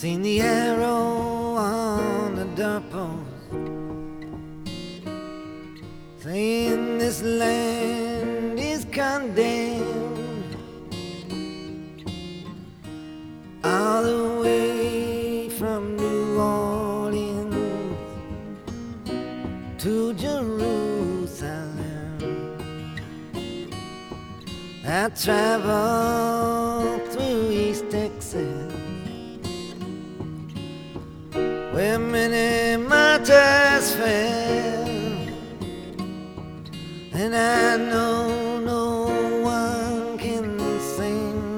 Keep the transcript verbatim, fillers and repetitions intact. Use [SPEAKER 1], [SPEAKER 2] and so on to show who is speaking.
[SPEAKER 1] Seen the arrow on the doorpost saying this land is condemned, all the way from New Orleans to Jerusalem. I traveled